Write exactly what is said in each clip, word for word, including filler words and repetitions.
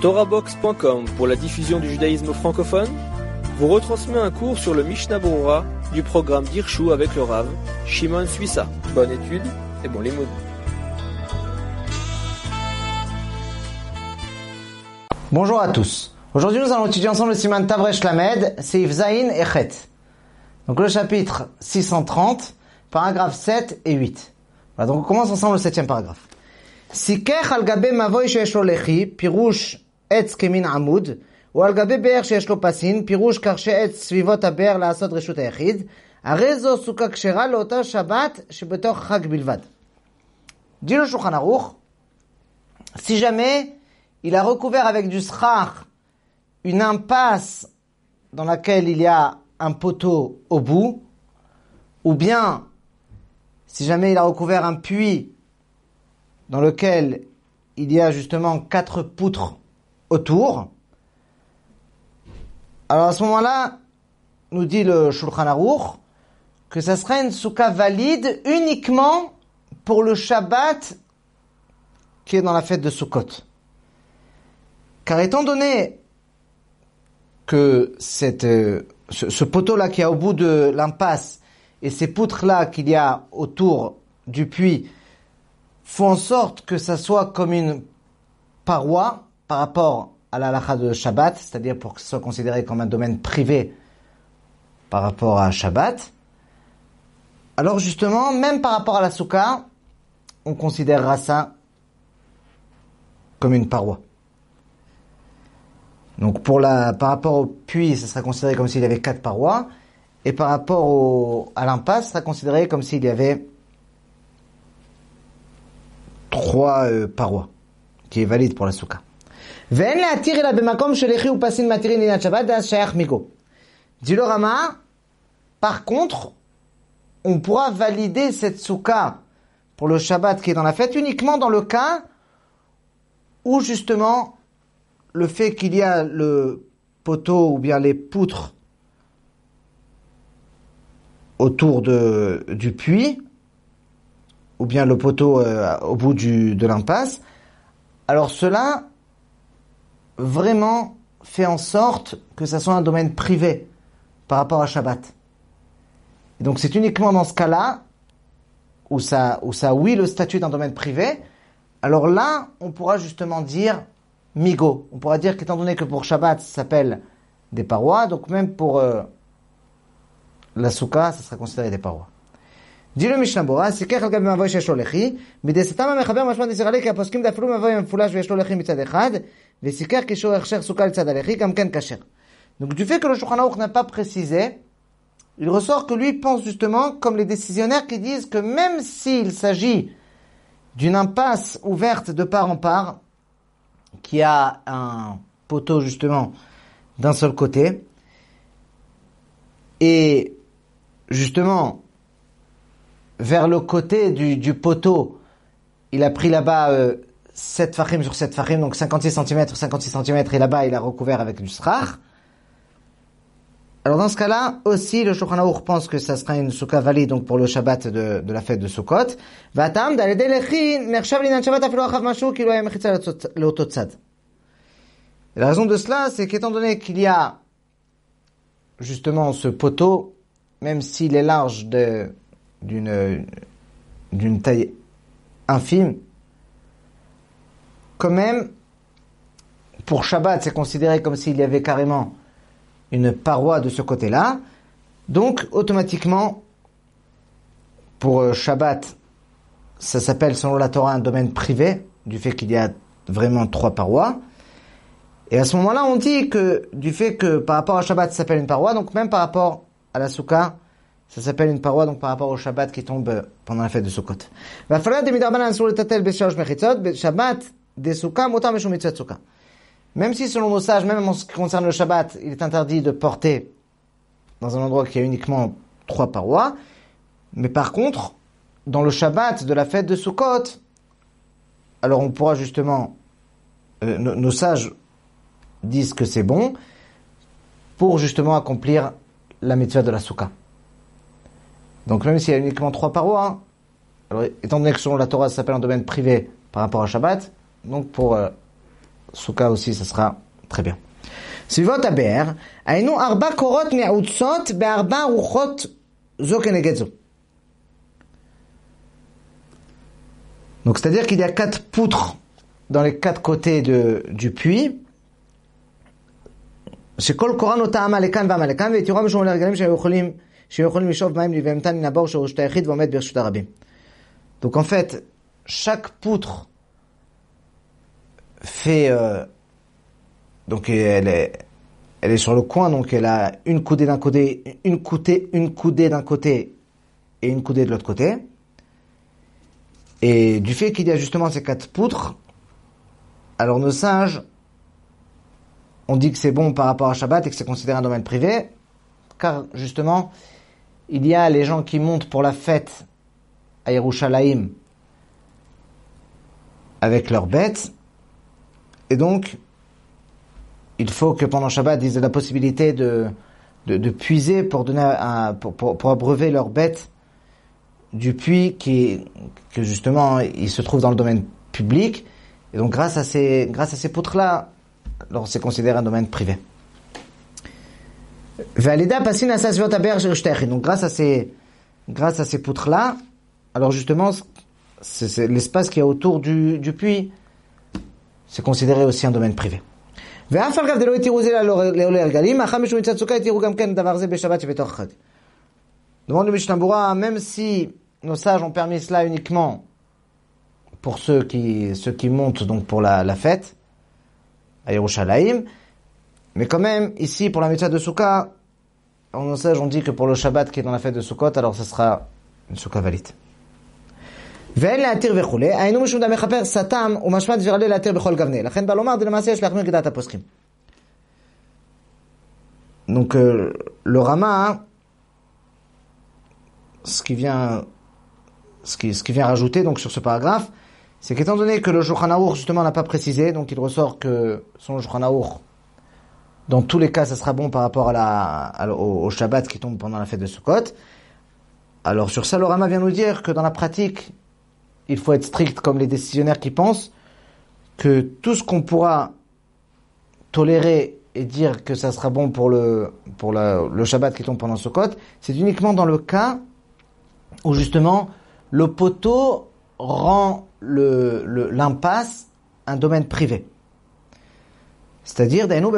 Torahbox point com pour la diffusion du judaïsme francophone vous retransmet un cours sur le Mishnah Berurah du programme d'Hirshu avec le Rav Shimon Suissa. Bonne étude et bon limoud. Bonjour à tous. Aujourd'hui, nous allons étudier ensemble le Siman Tavresh Lamed, Seif Zayin et Chet. Donc le chapitre six cent trente, paragraphes sept et huit. Voilà, donc on commence ensemble le septième paragraphe. Sikech al gabe mavoy sheyesh lo lechi, pirouche etz kemin amud, ou al gabe be'er sheyesh lo pasin, pirouche karche etz svivot haber la'asot reshut ha'yachid, הרי זו סוכה כשרה לאותה שבת שבתוך חג בלבד. Dit le Shulchan Aruch, si jamais il a recouvert avec du schach une impasse dans laquelle il y a un poteau au bout, ou bien si jamais il a recouvert un puits dans lequel il y a justement quatre poutres autour, alors à ce moment-là, nous dit le Shulchan Aruch, que ça serait une soukha valide uniquement pour le Shabbat qui est dans la fête de Sukkot. Car étant donné que cette, euh, ce, ce poteau-là qui est au bout de l'impasse et ces poutres-là qu'il y a autour du puits font en sorte que ça soit comme une paroi par rapport à la halakha de Shabbat, c'est-à-dire pour que ce soit considéré comme un domaine privé par rapport à Shabbat, alors justement, même par rapport à la soukha, on considérera ça comme une paroi. Donc pour la, par rapport au puits, ça sera considéré comme s'il y avait quatre parois, et par rapport au, à l'impasse, ça sera considéré comme s'il y avait trois euh, parois, qui est valide pour la soukha. Ve'en le'atir ela b'makom shelechi upasin matirin linyan Shabbat das shayach migo. Dit le Rama, par contre, on pourra valider cette soukha pour le Shabbat qui est dans la fête uniquement dans le cas où justement le fait qu'il y a le poteau ou bien les poutres autour de, du puits ou bien le poteau euh, au bout du, de l'impasse, alors cela vraiment fait en sorte que ça soit un domaine privé par rapport à Shabbat. Et donc c'est uniquement dans ce cas-là où ça, où ça oui le statut d'un domaine privé, alors là on pourra justement dire migo. On pourra dire qu'étant donné que pour Shabbat ça s'appelle des parois, donc même pour euh, la soukha ça sera considéré des parois. Dit le Mishnah Berurah, sikech al gabe mavoy sheyesh lo lechi, midestam hamechaber mashma disirale ki haposkim daflu mavoy mefulash veyesh lo lechi mitzad echad, vesikech kishor hechsher soukha l'tzad halechi kam ken kasher. Donc du fait que le Shulchan Aruch n'a pas précisé, il ressort que lui pense justement comme les décisionnaires qui disent que même s'il s'agit d'une impasse ouverte de part en part, qui a un poteau justement d'un seul côté, et justement vers le côté du, du poteau, il a pris là-bas euh, sept fachim sur sept fachim, donc cinquante-six centimètres, cinquante-six centimètres, et là-bas il a recouvert avec du srach. Alors dans ce cas-là, aussi, le Shulchan Aruch pense que ça sera une soukha valide donc pour le Shabbat de, de la fête de Sukkot. V'atam d'alede lechi nershav linyan Shabbat afilu achav mashu ki lo haya mechitza leoto tzad. La raison de cela, c'est qu'étant donné qu'il y a justement ce poteau, même s'il est large de, d'une, d'une taille infime, quand même, pour Shabbat, c'est considéré comme s'il y avait carrément une paroi de ce côté-là. Donc, automatiquement, pour Shabbat, ça s'appelle, selon la Torah, un domaine privé, du fait qu'il y a vraiment trois parois. Et à ce moment-là, on dit que, du fait que par rapport à Shabbat, ça s'appelle une paroi, donc même par rapport à la soukha, ça s'appelle une paroi, donc par rapport au Shabbat qui tombe pendant la fête de Sukkot. Même si, selon nos sages, même en ce qui concerne le Shabbat, il est interdit de porter dans un endroit qui a uniquement trois parois, mais par contre, dans le Shabbat de la fête de Sukkot, alors on pourra justement, euh, nos, nos sages disent que c'est bon pour justement accomplir la mitzvah de la soukha. Donc même s'il y a uniquement trois parois, alors étant donné que selon la Torah ça s'appelle un domaine privé par rapport à Shabbat, donc pour euh, souka aussi, ça sera très bien. Sivot haber, aynu arba korot ne'utzot be'arba ruchot zo keneged zo. Donc c'est-à-dire qu'il y a quatre poutres dans les quatre côtés de, du puits. שכל קורן אותה עמה לכאן ועמה לכאן, ותיאורם משום לרגלים שהיו יכולים, שהיו יכולים לשאוב מים לבהמתן מן הבור שהוא רשות היחיד ועומד ברשות הרבים. Donc en fait, chaque poutre fait, euh, donc elle est, elle est sur le coin, donc elle a une coudée d'un côté, une coudée, une coudée d'un côté et une coudée de l'autre côté. Et du fait qu'il y a justement ces quatre poutres, alors nos sages, on dit que c'est bon par rapport à Shabbat et que c'est considéré un domaine privé, car justement, il y a les gens qui montent pour la fête à Yerushalayim avec leurs bêtes, et donc il faut que pendant Shabbat ils aient la possibilité de, de, de puiser pour, donner à, pour, pour, pour abreuver leurs bêtes du puits qui, que justement il se trouve dans le domaine public, et donc grâce à ces, grâce à ces poutres-là, alors c'est considéré un domaine privé. Donc grâce à ces, grâce à ces poutres-là, alors justement, c'est, c'est l'espace qui est autour du, du puits, c'est considéré aussi un domaine privé. Demande le Mishnah Berurah, même si nos sages ont permis cela uniquement pour ceux qui, ceux qui montent donc pour la, la fête à Yerushalayim, mais quand même ici pour la mitzvah de Souka, nos sages ont dit que pour le Shabbat qui est dans la fête de Sukkot, alors ce sera une Souka valide. ואין להתיר וכולי, היינו משום דה מחפר סתם ומשמע דברה להתיר בכל גוונה. לכן בא לומר דלמעשה יש להחמיר כדעת הפוסקים. Donc euh, le Rama, ce qui vient, ce qui, ce qui vient rajouter donc sur ce paragraphe, c'est qu'étant donné que le Shulchan Aruch justement n'a pas précisé, donc il ressort que son Shulchan Aruch, dans tous les cas, ça sera bon par rapport à la, à, au, au Shabbat qui tombe pendant la fête de Sukkot. Alors sur ça, le Rama vient nous dire que dans la pratique, il faut être strict comme les décisionnaires qui pensent que tout ce qu'on pourra tolérer et dire que ça sera bon pour le, pour la, le Shabbat qui tombe pendant Sukkot, c'est uniquement dans le cas où justement le poteau rend le, le, l'impasse un domaine privé. C'est-à-dire, donc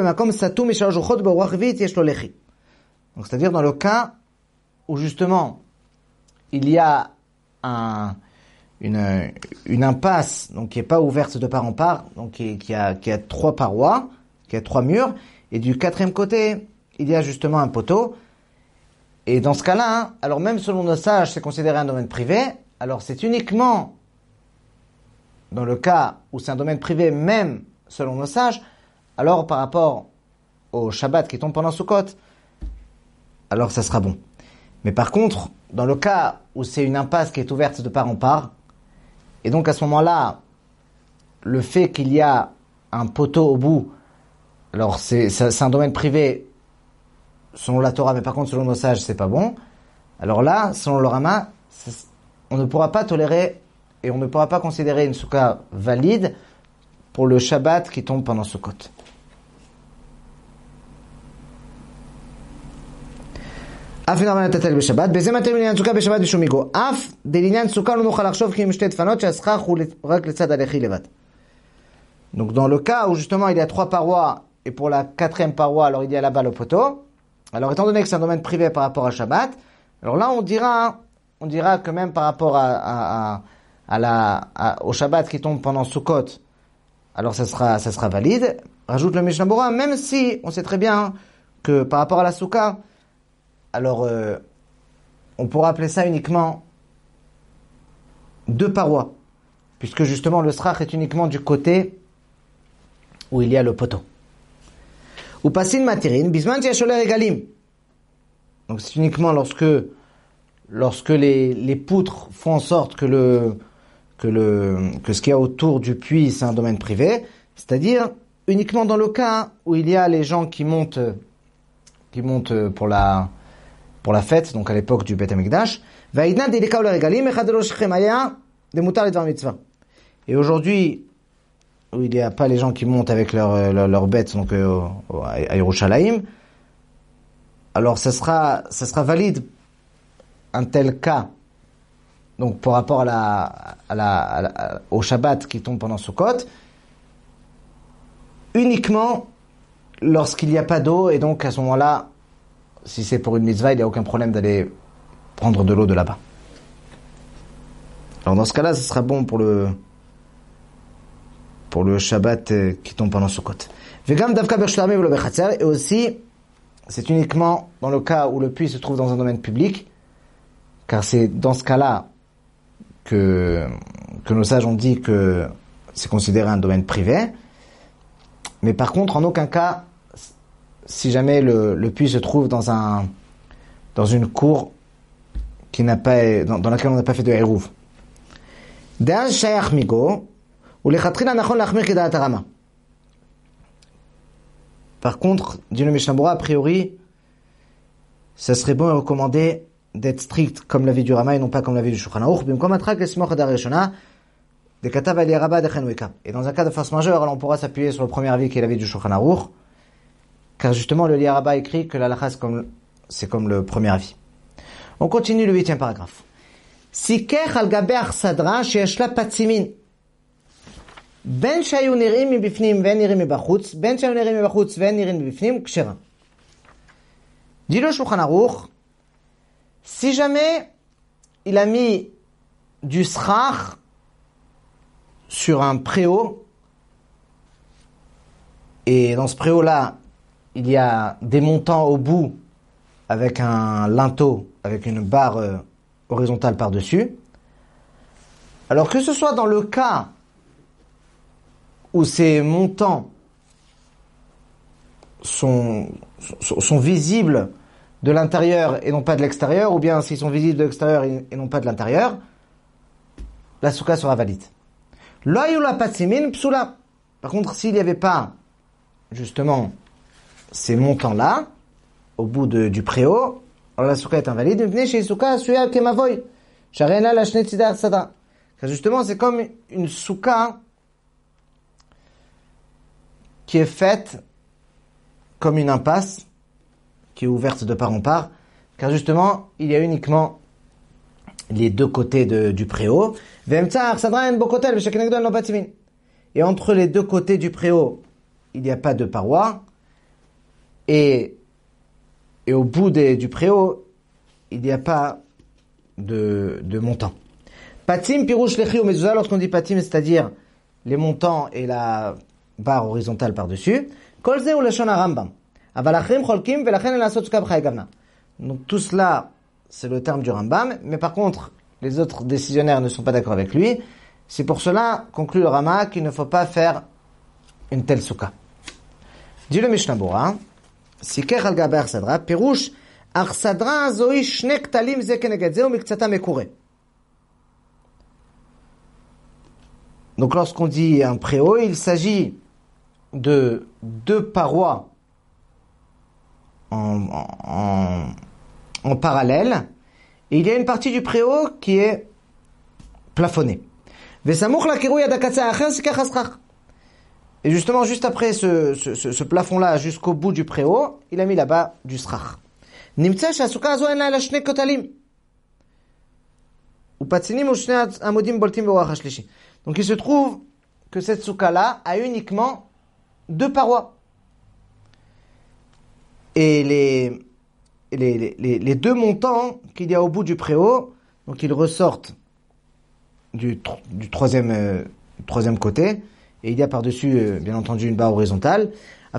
c'est-à-dire dans le cas où justement il y a un, une, une impasse donc qui est pas ouverte de part en part, donc qui, qui a qui a trois parois, qui a trois murs, et du quatrième côté il y a justement un poteau. Et dans ce cas-là, alors même selon nos sages, c'est considéré un domaine privé. Alors c'est uniquement dans le cas où c'est un domaine privé, même selon nos sages. Alors par rapport au Shabbat qui tombe pendant Sukkot, alors ça sera bon. Mais par contre, dans le cas où c'est une impasse qui est ouverte de part en part, et donc à ce moment-là, le fait qu'il y a un poteau au bout, alors c'est, c'est, c'est un domaine privé selon la Torah, mais par contre selon nos sages, c'est pas bon. Alors là, selon le Rama, on ne pourra pas tolérer et on ne pourra pas considérer une souka valide pour le Shabbat qui tombe pendant Sukkot. אף אינו רבנן לטלטל בשבת, בזה מתאים לעניין סוכה בשבת בשום מיגו. אף דלעניין סוכה לא נוכל לחשוב כי עם שתי דפנות שהסכך הוא רק לצד הלחי לבד. Donc dans le cas où justement il y a trois parois et pour la quatrième paroi alors il y a là-bas le poteau, alors étant donné que c'est un domaine privé par rapport à Shabbat, alors là on dira, on dira que même par rapport à, à, à, à la, à, au Shabbat qui tombe pendant Sukkot, alors ça sera, ça sera valide. Rajoute le Mishnah Berurah, même si on sait très bien que par rapport à la souka, alors euh, on pourra appeler ça uniquement deux parois, puisque justement le srach est uniquement du côté où il y a le poteau. Ou pasin matirin, bisman tiasholer egalim. Donc c'est uniquement lorsque lorsque les les poutres font en sorte que le que le que ce qu'il y a autour du puits c'est un domaine privé, c'est-à-dire uniquement dans le cas où il y a les gens qui montent qui montent pour la pour la fête, donc à l'époque du Beth Amikdash. Et aujourd'hui, où il n'y a pas les gens qui montent avec leurs leur, leur bêtes donc euh, à Yerushalayim, alors ça sera ça sera valide un tel cas donc par rapport à la, à la, à la au Shabbat qui tombe pendant Sukkot uniquement lorsqu'il n'y a pas d'eau, et donc à ce moment-là, si c'est pour une mitzvah, il n'y a aucun problème d'aller prendre de l'eau de là-bas. Alors dans ce cas-là, ce sera bon pour le pour le Shabbat qui tombe pendant Sukkot. Vegam davka b'shlamim v'lo b'chatzer, et aussi c'est uniquement dans le cas où le puits se trouve dans un domaine public, car c'est dans ce cas-là que que nos sages ont dit que c'est considéré un domaine privé. Mais par contre, en aucun cas, si jamais le, le puits se trouve dans un dans une cour qui n'a pas dans, dans laquelle on n'a pas fait de hérouv. D'an shayach migo ou lechatchila nachon lachmir kedat harama. Par contre, dit le Mishnah Berurah, a priori, ça serait bon et recommandé d'être strict comme l'avis du Rama et non pas comme l'avis du Shulchan Aruch. Bimkom atrak esmoch adar rishona de katav ali rabba de chenouika. Et dans un cas de force majeure, alors on pourra s'appuyer sur le premier avis qui est l'avis du Shulchan Aruch, car justement le Liaraba écrit que la halakha c'est comme c'est comme le premier avis. On continue le huitième paragraphe. Sikech al gabe achsadra sheyesh la patzimin. Ben shayu nirim mibifnim ven nirim mibachutz, ben shayu nirim mibachutz ven nirim mibifnim, kshera. Dit le Shulchan Aruch, si jamais il a mis du srach sur un préau, et dans ce préau-là, il y a des montants au bout avec un linteau, avec une barre euh, horizontale par-dessus, alors que ce soit dans le cas où ces montants sont, sont, sont visibles de l'intérieur et non pas de l'extérieur, ou bien s'ils sont visibles de l'extérieur et, et non pas de l'intérieur, la souka sera valide. L'oyula patsimin psula. Par contre, s'il n'y avait pas, justement, ces montants-là, au bout de, du préau, alors la souka est invalide. Venez chez souka, suya kemavoy. Sharena la shnetidar sada. Car justement, c'est comme une souka qui est faite comme une impasse, qui est ouverte de part en part, car justement, il y a uniquement les deux côtés de, du préau. Et entre les deux côtés du préau, il n'y a pas de paroi. Et, et au bout des, du préau, il n'y a pas de, de montant. Patim pirouche lechi ou mezuzah, lorsqu'on dit patim, c'est-à-dire les montants et la barre horizontale par-dessus. Kolze ou leshon harambam. Donc tout cela, c'est le terme du Rambam, mais par contre, les autres décisionnaires ne sont pas d'accord avec lui. C'est pour cela, conclut le Rama, qu'il ne faut pas faire une telle souka. Dit le Mishnah Berurah, Sikech al gabe achsadra, pirouche, achsadra zoi shne ktalim ze keneged ze umiktsata mekure. Donc lorsqu'on dit un préau, il s'agit de deux parois En, en, en parallèle, et il y a une partie du préau qui est plafonnée. Et justement, juste après ce, ce, ce, ce plafond-là, jusqu'au bout du préau, il a mis là-bas du srach. Donc il se trouve que cette souka-là a uniquement deux parois. Et les, les, les, les deux montants qu'il y a au bout du préau, donc ils ressortent du, du troisième, euh, troisième côté, et il y a par-dessus, euh, bien entendu, une barre horizontale. Donc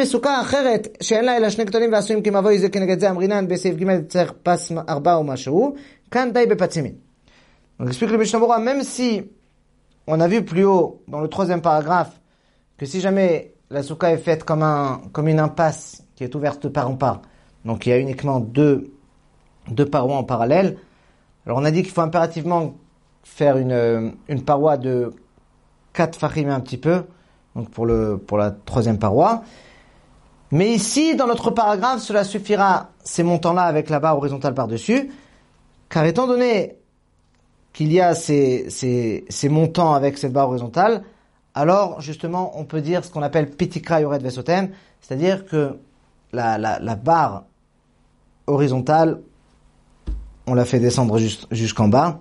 explique le Mishnah Berurah, même si on a vu plus haut, dans le troisième paragraphe, que si jamais la souka est faite comme, un, comme une impasse, qui est ouverte de part en part. Donc il y a uniquement deux, deux parois en parallèle. Alors on a dit qu'il faut impérativement faire une, une paroi de quatre fachim un petit peu, donc pour, le, pour la troisième paroi. Mais ici, dans notre paragraphe, cela suffira, ces montants-là avec la barre horizontale par-dessus, car étant donné qu'il y a ces, ces, ces montants avec cette barre horizontale, alors justement on peut dire ce qu'on appelle pitikra yored vesotem, c'est-à-dire que la, la, la barre horizontale, on la fait descendre juste, jusqu'en bas,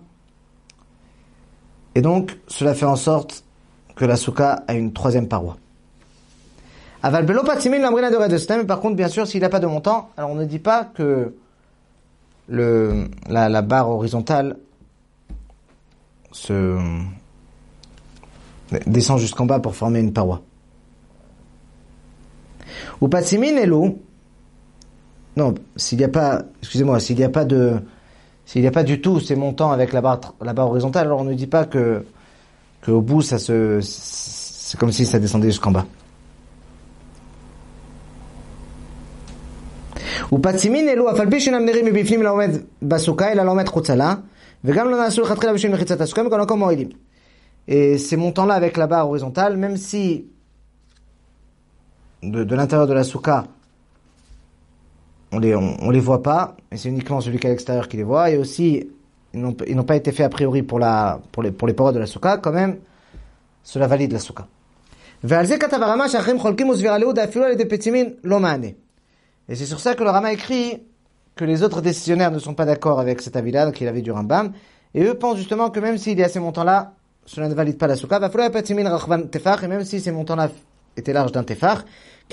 et donc cela fait en sorte que la souka a une troisième paroi. Aval belo patimin l'ambrina de yored vesotem, par contre bien sûr s'il n'a pas de montant, alors on ne dit pas que le, la, la barre horizontale se descend jusqu'en bas pour former une paroi. Ou patimin elu, non, s'il n'y a pas, excusez-moi, s'il n'y a pas de, s'il n'y a pas du tout ces montants avec la barre, la barre horizontale, alors on ne dit pas que, que au bout ça se, c'est comme si ça descendait jusqu'en bas. Ou patimin elu afal pi shenam nerim mibifnim laomed basuka ela laomed chutzala vegam lo naasu lechatchila b'shem mechitzat hasuka mikol makom mo'ilim. Et ces montants-là avec la barre horizontale, même si de, de l'intérieur de la souka, on les, on, on les voit pas, et c'est uniquement celui qui est à l'extérieur qui les voit, et aussi, ils n'ont, ils n'ont pas été faits a priori pour la, pour les, pour les parois de la souka, quand même, cela valide la souka. Et c'est sur ça que le Rama écrit que les autres décisionnaires ne sont pas d'accord avec cet avis-là, qu'il avait du Rambam, et eux pensent justement que même s'il y a ces montants-là, cela ne valide pas la souka. Et même si ces montants-là étaient larges d'un tefach,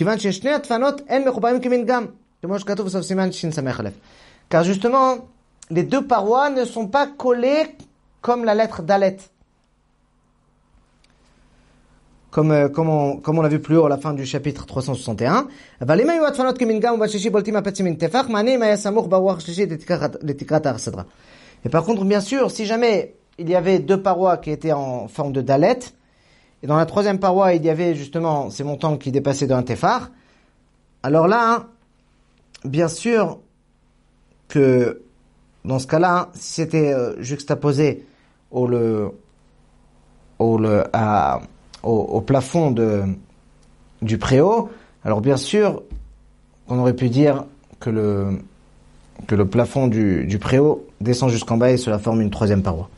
car justement, les deux parois ne sont pas collées comme la lettre dalet. Comme, euh, comme, on, comme on l'a vu plus haut à la fin du chapitre trois cent soixante et un. Et par contre, bien sûr, si jamais il y avait deux parois qui étaient en forme de dalet, et dans la troisième paroi, il y avait justement ces montants qui dépassaient d'un tefar, alors là, bien sûr que dans ce cas-là, si c'était euh, juxtaposé au, le, au, le, à, au, au plafond de, du préau, alors bien sûr qu'on aurait pu dire que le, que le plafond du, du préau descend jusqu'en bas et cela forme une troisième paroi.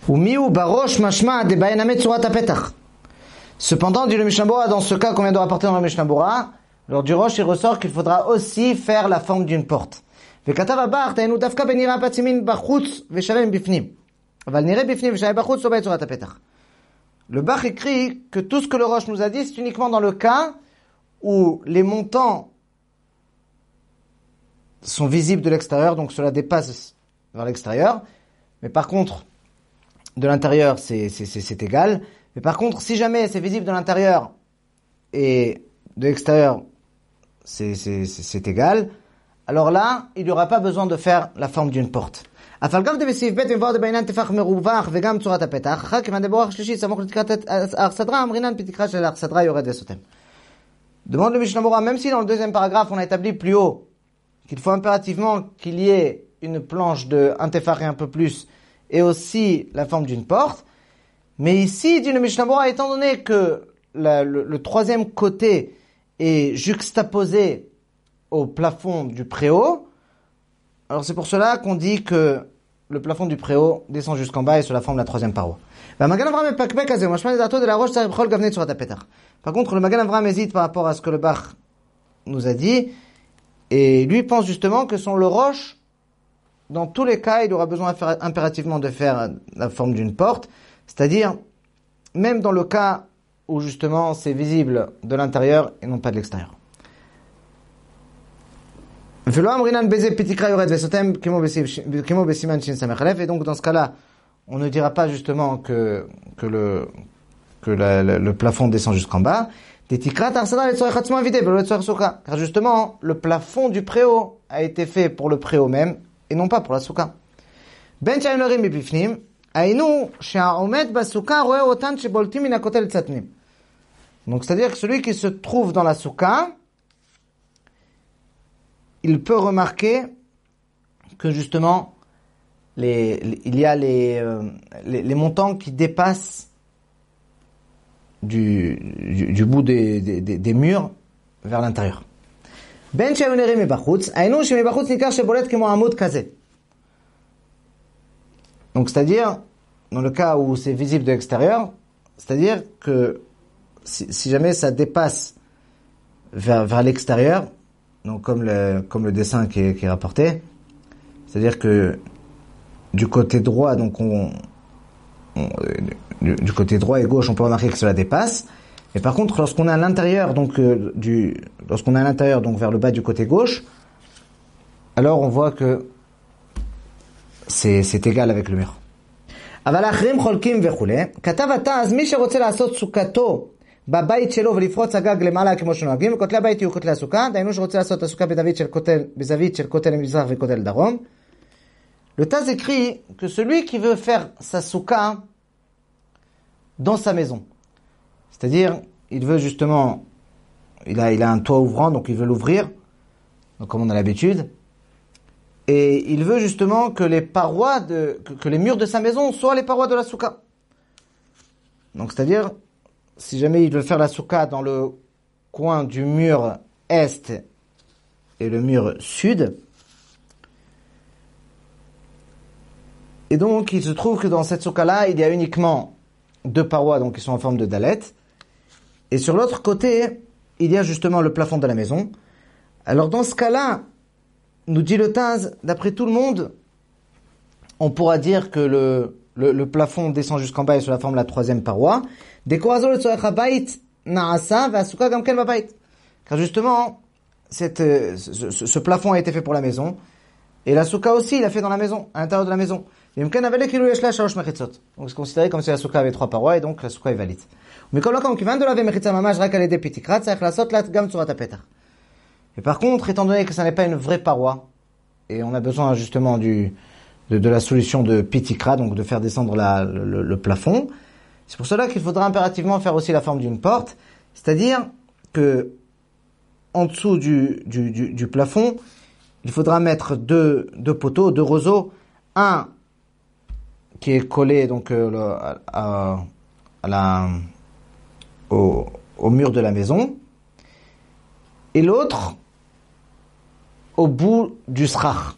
Cependant, dit le Mishnah Bora, dans ce cas qu'on vient de rapporter dans le Mishnah Bora, lors du roche, il ressort qu'il faudra aussi faire la forme d'une porte. Le Bach écrit que tout ce que le roche nous a dit, c'est uniquement dans le cas où les montants sont visibles de l'extérieur, donc cela dépasse vers l'extérieur. Mais par contre, de l'intérieur, c'est, c'est, c'est, c'est égal. Mais par contre, si jamais c'est visible de l'intérieur et de l'extérieur, c'est, c'est, c'est, c'est égal, alors là, il n'y aura pas besoin de faire la forme d'une porte. Demande le Mishnah Bora, même si dans le deuxième paragraphe, on a établi plus haut qu'il faut impérativement qu'il y ait une planche de un tefar et un peu plus, et aussi la forme d'une porte. Mais ici, dit le Mishnah Bora, étant donné que la, le, le troisième côté est juxtaposé au plafond du préau, alors c'est pour cela qu'on dit que le plafond du préau descend jusqu'en bas et cela forme la troisième paroi. Par contre, le Magan Avraham hésite par rapport à ce que le Bach nous a dit, et lui pense justement que sur le roche, dans tous les cas, il aura besoin faire, impérativement de faire la forme d'une porte, c'est-à-dire même dans le cas où justement c'est visible de l'intérieur et non pas de l'extérieur. Et donc dans ce cas-là, on ne dira pas justement que, que, le, que la, le, le plafond descend jusqu'en bas. Car justement, le plafond du préau a été fait pour le préau même et non pas pour la souka. Donc c'est-à-dire que celui qui se trouve dans la souka, il peut remarquer que justement, les, les, il y a les, euh, les, les montants qui dépassent du, du, du bout des, des, des, des murs vers l'intérieur. Donc c'est-à-dire, dans le cas où c'est visible de l'extérieur, c'est-à-dire que si, si jamais ça dépasse vers, vers l'extérieur, donc comme le, comme le dessin qui est, qui est rapporté, c'est-à-dire que du côté droit, donc on, on du, du côté droit et gauche, on peut remarquer que cela dépasse. Et par contre, lorsqu'on est à l'intérieur, donc euh, du, lorsqu'on est à l'intérieur, donc vers le bas du côté gauche, alors on voit que c'est, c'est égal avec le mur. אבל האחרים חולקים וכולי. כתב התז, מי שרוצה לעשות סוכתו בבית שלו ולפרוץ הגג למעלה כמו שנוהגים, וכותלי הבית יהיו כותלי הסוכה, דהיינו שרוצה לעשות את הסוכה בזווית של כותל, בזווית של כותל מזרח וכותל דרום. Le Taz écrit que celui qui veut faire sa souka dans sa maison, c'est-à-dire il veut justement, il a, il a un toit ouvrant, donc il veut l'ouvrir, donc comme on a l'habitude, et il veut justement que les parois de, que, que les murs de sa maison soient les parois de la souka. Donc c'est-à-dire, si jamais il veut faire la souka dans le coin du mur est et le mur sud, et donc il se trouve que dans cette souka-là, il y a uniquement deux parois, donc qui sont en forme de dalet, et sur l'autre côté, il y a justement le plafond de la maison. Alors dans ce cas-là, nous dit le Taz, d'après tout le monde, on pourra dire que le, le, le plafond descend jusqu'en bas et sous la forme de la troisième paroi. Car justement, cette, ce, ce, ce plafond a été fait pour la maison, et la souka aussi, il a fait dans la maison, à l'intérieur de la maison. Donc c'est considéré comme si la souka avait trois parois, et donc la souka est valide. Et par contre, étant donné que ça n'est pas une vraie paroi, et on a besoin justement du, de, de la solution de pitikra, donc de faire descendre la, le, le plafond, c'est pour cela qu'il faudra impérativement faire aussi la forme d'une porte, c'est-à-dire que en dessous du, du, du, du plafond, il faudra mettre deux, deux poteaux, deux roseaux, un qui est collé donc euh, le, à, à la, au, au mur de la maison, et l'autre au bout du srach.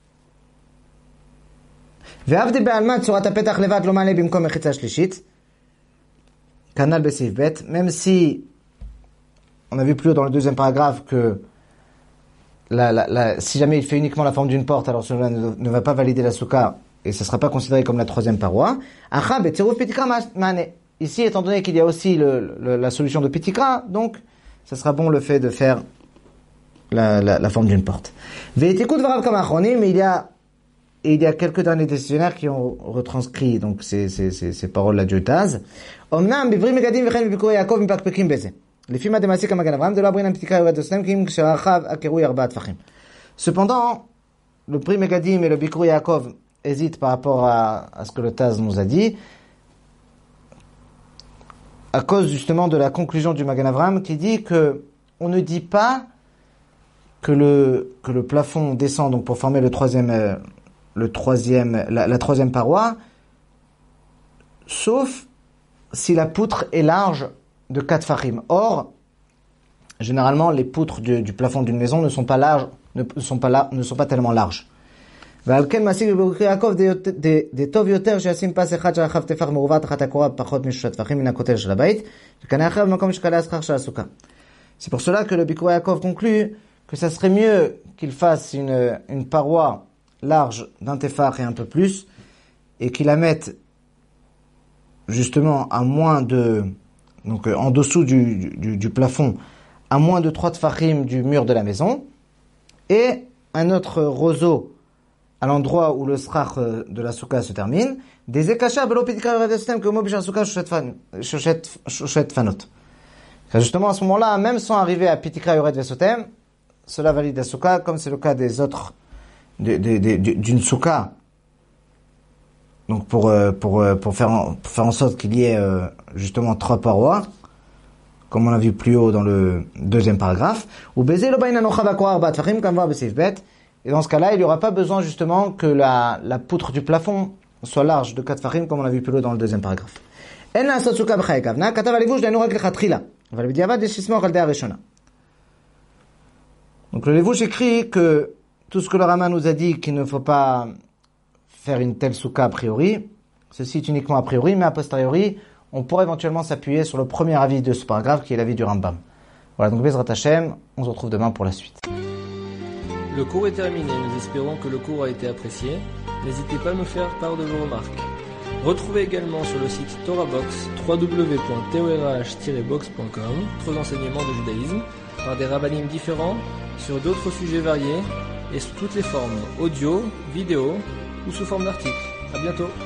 ועבדי בעלמא צורת הפתח לבד לא מעלה במקום מחיצה שלישית. כנ"ל בסעיף ב', même si on a vu plus haut dans le deuxième paragraphe que la, la, la, si jamais il fait uniquement la forme d'une porte, alors cela ne, ne va pas valider la souka et ça ne sera pas considéré comme la troisième paroi. Acha betziruf pitikra mane. Ici, étant donné qu'il y a aussi le, le, la solution de pitikra, donc ça sera bon le fait de faire la, la, la forme d'une porte. Ve'etikut varav kama achronim, mais il y a et il y a quelques derniers décisionnaires qui ont retranscrit donc ces, ces, ces, ces paroles là du Taz. Omnam bivri megadim v'chen b'bikurei Yaakov mipakpekim beze. לפי מה דמעסיק המגן אברהם, דלא אברינן פתיקה יורד דוסלם, כי אם כשהרחב הקירוי ארבעה טפחים. Cependant, le Pri Megadim et le Bikur Yaakov hésitent par rapport à, à ce que le Taz nous a dit, à cause justement de la conclusion du Magan Avraham qui dit que on ne dit pas que le, que le plafond descend donc pour former le troisième, euh, le troisième, la, la troisième paroi, sauf si la poutre est large de quatre fachim. Or, généralement, les poutres du, du plafond d'une maison ne sont pas larges, ne sont pas là, ne sont pas tellement larges. ועל כן מעסיק בביכור יעקב דטוב יותר שישים פס אחד של הרחב טפח מעוות תחת הקורה פחות משלושה טפחים מן הכותל של הבית, וקנה אחר במקום שקלה הסכך של הסוכה. C'est pour cela que le Bikur Yaakov conclut que ça serait mieux qu'il fasse une, une paroi large d'un tefach et un peu plus, et qu'il la mette justement à moins de, donc en dessous du, du, du plafond, à moins de trois tefachim du mur de la maison, et un autre roseau à l'endroit où le srach de la souka se termine, des ekasha belo pitikra yored vestem que mobish souka shoshet fanot. Justement, à ce moment-là, même sans arriver à pitikra yored vesotem, cela valide la souka, comme c'est le cas des autres, de, de, de, de, d'une souka. Donc pour pour pour faire en, pour faire en sorte qu'il y ait euh, justement trois parois, comme on a vu plus haut dans le deuxième paragraphe, ou baiser le bain anocha vakor arba tfachim comme va besif bet. Et dans ce cas-là, il n'y aura pas besoin justement que la la poutre du plafond soit large de quatre fachim comme on a vu plus haut dans le deuxième paragraphe. En la souka b'chay kavna katav alivush danu rak lechatchila, aval b'diavad yesh lismoch al dei harishona. Donc le Levush écrit que tout ce que le Rama nous a dit qu'il ne faut pas faire une telle souka a priori, ceci est uniquement a priori, mais a posteriori, on pourrait éventuellement s'appuyer sur le premier avis de ce paragraphe qui est l'avis du Rambam. Voilà, donc Bezrat Hashem, on se retrouve demain pour la suite. Le cours est terminé, nous espérons que le cours a été apprécié. N'hésitez pas à nous faire part de vos remarques. Retrouvez également sur le site TorahBox w w w point torah tiret box point com d'autres enseignements de judaïsme par des rabbinim différents sur d'autres sujets variés et sous toutes les formes audio, vidéo ou sous forme d'articles. À bientôt.